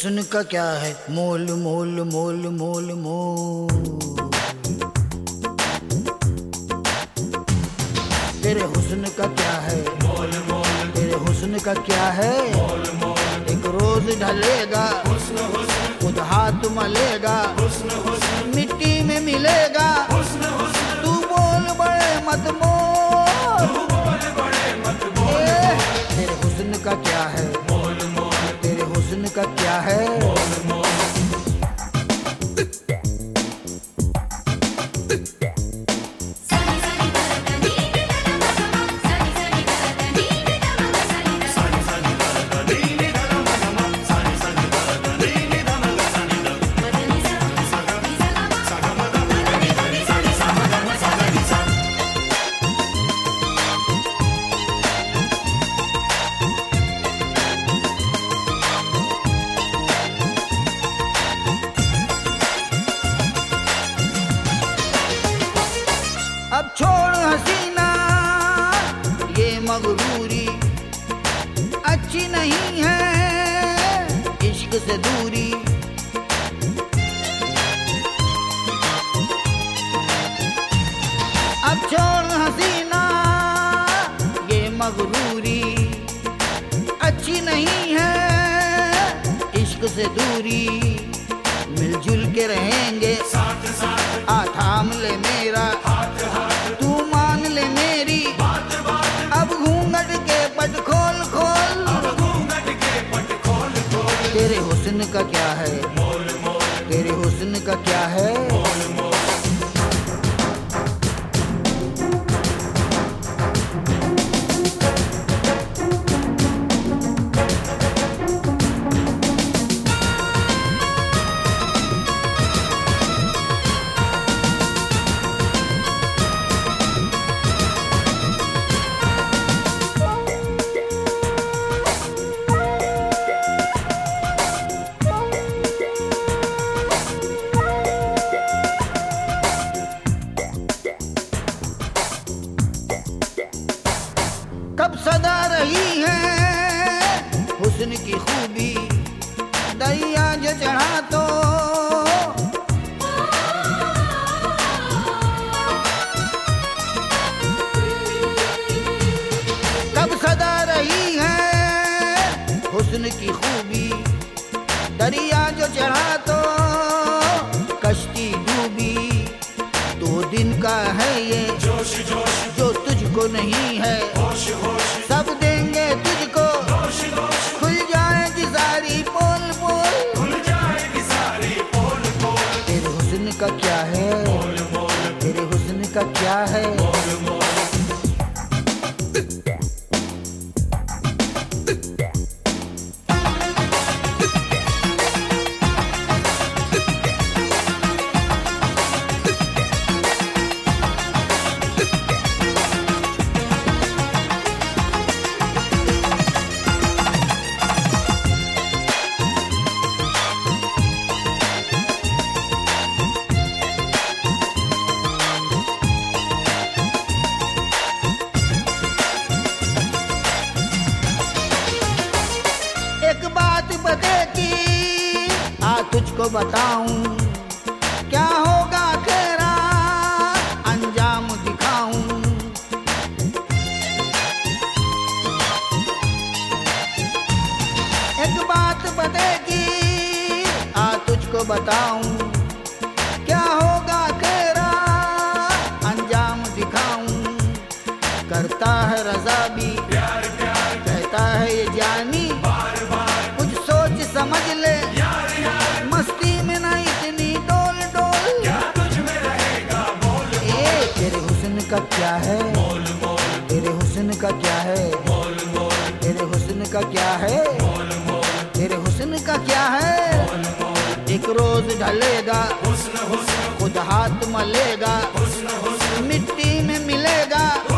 हुस्न का क्या है मोल मोल मोल मोल मोल। तेरे हुस्न का क्या है मोल मोल, तेरे हुस्न का क्या है मोल मोल। एक रोज ढलेगा हुस्न हुस्न, खुद हाथ मलेगा हुस्न हुस्न, मिट्टी में मिलेगा हुस्न हुस्न। तू बोल बड़े मत मोल, तू बोल बड़े मत मोल। तेरे हुस्न का क्या है मोल मोल, तेरे हुस्न का क्या है मोल मोल। अब छोड़ हसीना ये मगरूरी, अच्छी नहीं है इश्क से दूरी। अब छोड़ हसीना ये मगरूरी, अच्छी नहीं है इश्क से दूरी। मिलजुल के रहेंगे साथ साथ, आ थाम ले मेरा हाथ हाथ, तू मान ले मेरी बात बात। अब घूंघट के पट खोल खोल, अब घूंघट के पट खोल खोल। तेरे हुस्न का क्या है मोल मोल, तेरे हुस्न का क्या है मोल मोल। कब सदा रही है हुस्न की खूबी, दरिया जो चढ़ा तो कब सदा रही है हुस्न की खूबी, दरिया जो चढ़ा तो कश्ती डूबी। 2 दिन का है ये जोश जोश, जो तुझको नहीं है होश होश। सब देंगे तुझको दोष दोष, खुल जाएगी सारी पोल पोल, खुल जाएगी सारी पोल पोल। तेरे हुस्न का क्या है मोल मोल, तेरे हुस्न का क्या है मोल मोल। एक बात बते की आ तुझको बताऊं, क्या होगा तेरा अंजाम दिखाऊं। एक बात बते की आ तुझको बताऊं, क्या होगा तेरा अंजाम दिखाऊं। करता है रज़ा भी प्यार प्यार, कहता है ये जानी बार बार। कुछ सोच समझ ले यार यार, मस्ती में ना इतनी डोल डोल, क्या तुझ में रहेगा बोल बोल। तेरे हुस्न का क्या है मोल मोल, तेरे हुस्न का क्या है मोल मोल, तेरे हुस्न का क्या है मोल मोल, तेरे हुस्न का क्या है मोल मोल। एक रोज ढलेगा हुस्न हुस्न, खुद हाथ मलेगा हुस्न हुस्न, मिट्टी में मिलेगा।